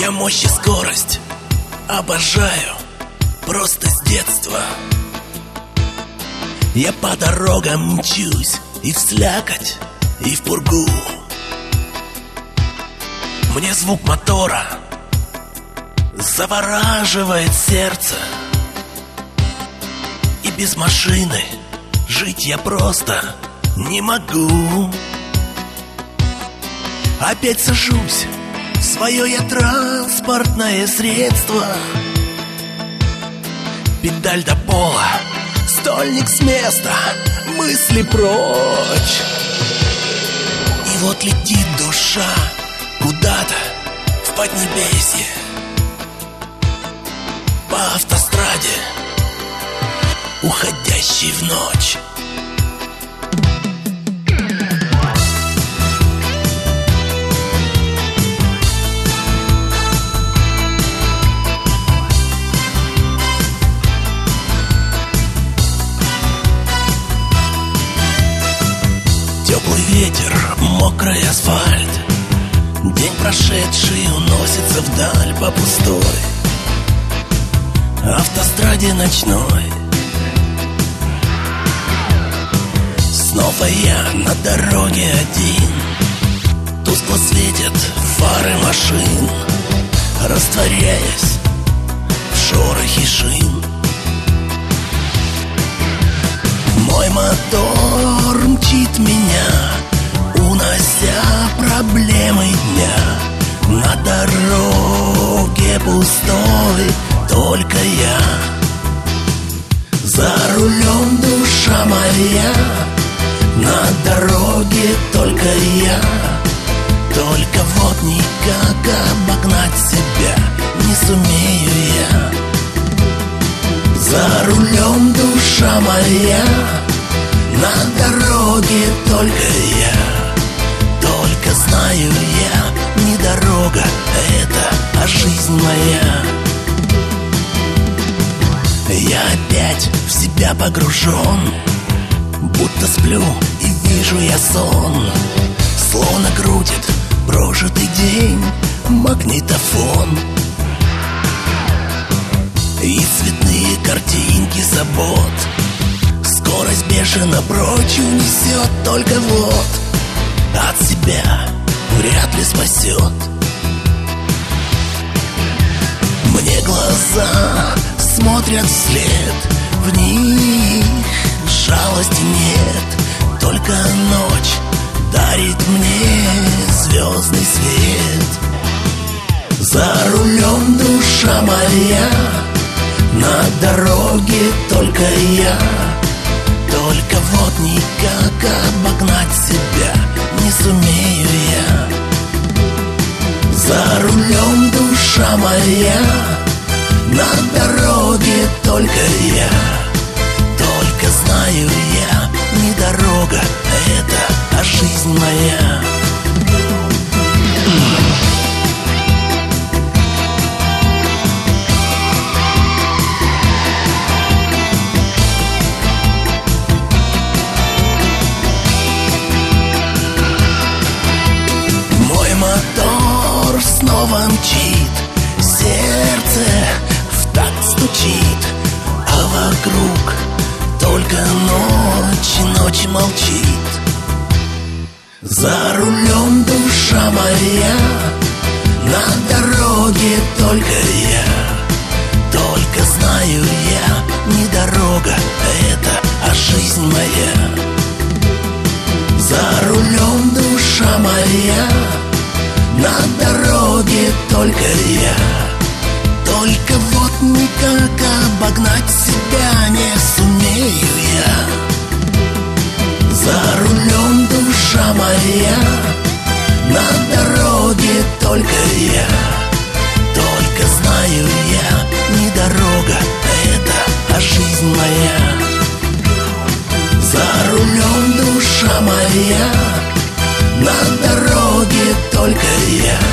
Я мощь и скорость обожаю просто с детства. Я по дорогам мчусь и в слякоть, и в пургу. Мне звук мотора завораживает сердце. И без машины жить я просто не могу. Опять сажусь в свое я транспортное средство. Педаль до пола, стольник с места, мысли прочь. И вот летит душа куда-то в поднебесье. По автостраде, уходящей в ночь. Теплый ветер, мокрый асфальт. День прошедший уносится вдаль по пустой автостраде ночной. Снова я на дороге один. Тускло светят фары машин, растворяясь в шорохе шин. Мой мотор мчит меня, унося проблемы дня. На дороге пустой только я. За рулем душа моя, на дороге только я. Только вот никак обогнать себя не сумею я. За рулем душа моя, на дороге только я. Только знаю я, не дорога это, а жизнь моя. Я опять в себя погружен, будто сплю и вижу я сон. Словно крутит прожитый день магнитофон. И цветные картинки забот скорость бешено прочь унесет. Только вот от себя вряд ли спасет. Мне глаза смотрят вслед, в них жалости нет. Только ночь дарит мне звездный свет. За рулем душа моя, на дороге только я. Только вот никак обогнать себя не сумею я. За рулем душа моя, на дороге только я. Только знаю я, не дорога это, а жизнь моя. Мой мотор снова мчит, сердце в такт стучит, а вокруг только ночь, ночь молчит. За рулем душа моя, на дороге только я. Только знаю я, не дорога это, а жизнь моя. За рулем душа моя, на дороге только я. Только вот никак обогнать себя не сумею я. За рулем душа моя, на дороге только я. Только знаю я, не дорога это, а жизнь моя. За рулем душа моя, на дороге только я.